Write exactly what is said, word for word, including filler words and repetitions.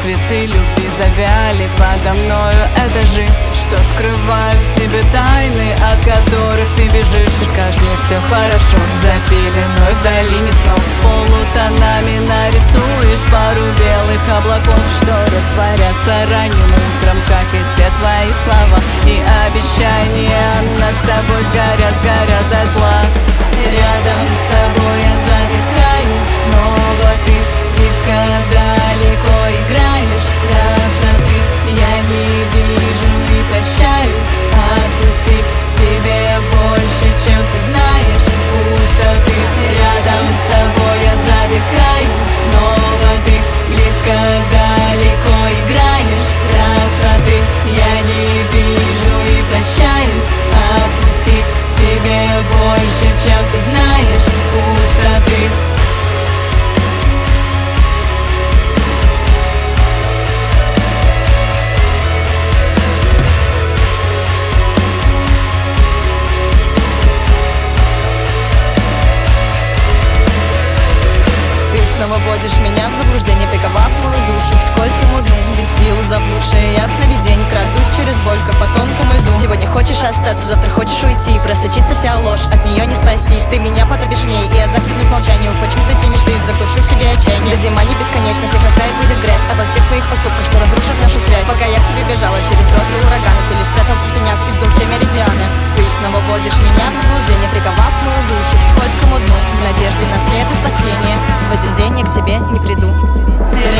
цветы любви завяли подо мною этажи, что скрывают в себе тайны, от которых ты бежишь. Ты скажешь мне все хорошо, за пеленой в долине снов полутонами нарисуешь пару белых облаков, что растворятся ранним утром, как и все твои слова и обещания. Нас с тобой сгорят, сгорят дотла. Рядом с тобой я задыхаюсь снова, ты близко, далеко играешь красоты. Я не вижу и прощаюсь, отпусти, к тебе больше, чем ты знаешь пустоты. Рядом с тобой я задыхаюсь снова, ты близко, далеко играешь красоты. Я не вижу и прощаюсь, отпусти, к тебе больше, чем ты знаешь пустоты. Снова вводишь меня в заблуждение, приковав мою душу к скользкому дну. Без сил заблудшая я в сновидении, крадусь через боль, как по тонкому льду. Сегодня хочешь остаться, завтра хочешь уйти, просочится вся ложь, от нее не спасти. Ты меня потопишь в ней, и я заклянусь молчанию, ухвачусь за те мечты, заглушу в себе отчаяние. Да зима не бесконечна, всех растает, будет грязь обо всех твоих поступках, что разрушат нашу связь. Пока я к тебе бежала через грозы и ураганы, ты лишь спрятался в тенях, избил все меридианы. Ты снова вводишь меня в заблуждение, приковав мою душу к скользкому дну, в надежде на свет и спасение. В один день я к тебе не приду.